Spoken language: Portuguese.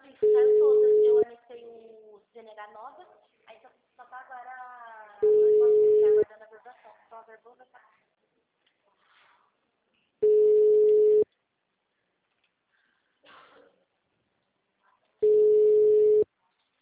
Isso, saiu todas. Eu anexei o ZNH nova.